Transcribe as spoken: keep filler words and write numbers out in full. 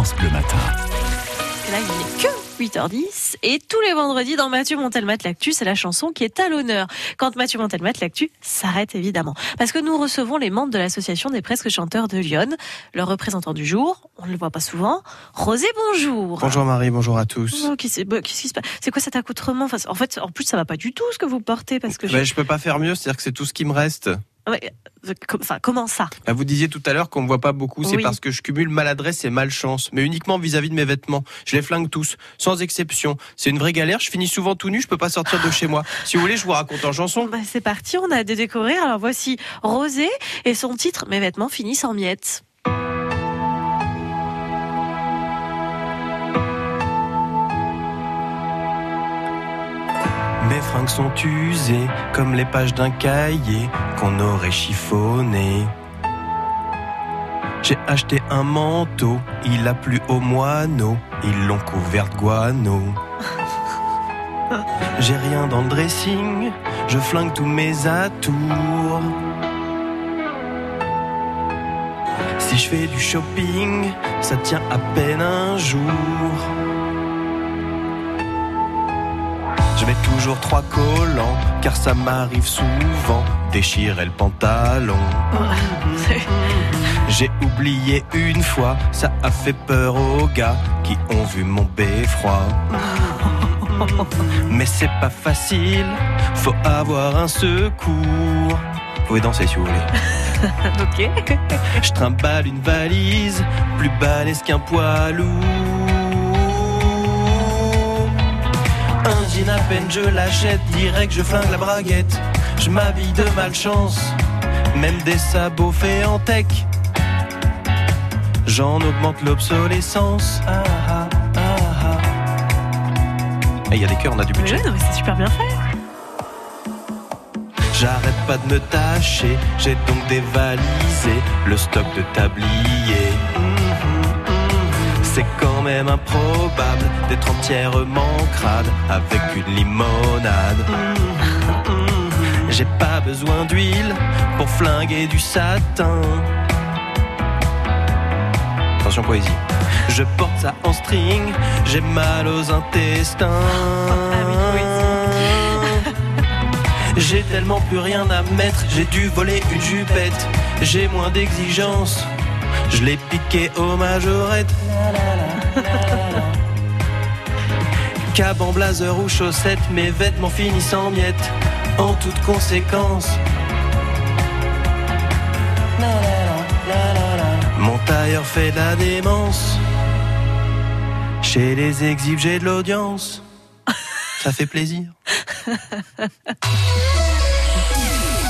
France Bleu Matin. Et là, il n'est que huit heures dix et tous les vendredis dans Mathieu Montelmat l'actu, c'est la chanson qui est à l'honneur. Quand Mathieu Montelmat l'actu s'arrête évidemment. Parce que nous recevons les membres de l'association des presque chanteurs de Lyon. Leur représentant du jour, on ne le voit pas souvent, Rosé, bonjour. Bonjour Marie, bonjour à tous. Oh, qu'est-ce, qu'est-ce qui se passe ? C'est quoi cet accoutrement ? Enfin, en fait, en plus, ça va pas du tout ce que vous portez parce que bah, je... je peux pas faire mieux, c'est-à-dire que c'est tout ce qui me reste. Ouais, enfin, comment ça ? Bah, vous disiez tout à l'heure qu'on me voit pas beaucoup, c'est Oui. parce que je cumule maladresse et malchance, mais uniquement vis-à-vis de mes vêtements. Je les flingue tous, sans exception. C'est une vraie galère, je finis souvent tout nu, je peux pas sortir de chez moi. Si vous voulez, je vous raconte en chanson. Bah, c'est parti, on a des découvrir. Alors voici Rosé et son titre « Mes vêtements finissent en miettes ». Mes fringues sont usées, comme les pages d'un cahier qu'on aurait chiffonné. J'ai acheté un manteau, il a plu aux moineaux, ils l'ont couvert de guano. J'ai rien dans le dressing, je flingue tous mes atours. Si je fais du shopping, ça tient à peine un jour. Je mets toujours trois collants, car ça m'arrive souvent déchirer le pantalon. J'ai oublié une fois, ça a fait peur aux gars qui ont vu mon beffroi. Mais c'est pas facile, faut avoir un secours. Vous pouvez danser si vous voulez. Ok. Je trimballe une valise, plus balèze qu'un poids lourd. Un jean à peine je l'achète, direct je flingue la braguette. Je m'habille de malchance, même des sabots faits en tech. J'en augmente l'obsolescence. Ah ah ah ah. Il y a des cœurs, on a du budget. Oui, non, mais c'est super bien fait. J'arrête pas de me tâcher, j'ai donc dévalisé le stock de tabliers. C'est quand même improbable d'être entièrement crade avec une limonade. J'ai pas besoin d'huile pour flinguer du satin. Attention poésie. Je porte ça en string, j'ai mal aux intestins. J'ai tellement plus rien à mettre, j'ai dû voler une jupette. J'ai moins d'exigences, je l'ai piqué aux majorettes. Cab en blazer ou chaussettes, mes vêtements finissent en miettes. En toute conséquence, mon tailleur fait de la démence. Chez les exhibes, j'ai de l'audience. Ça fait plaisir.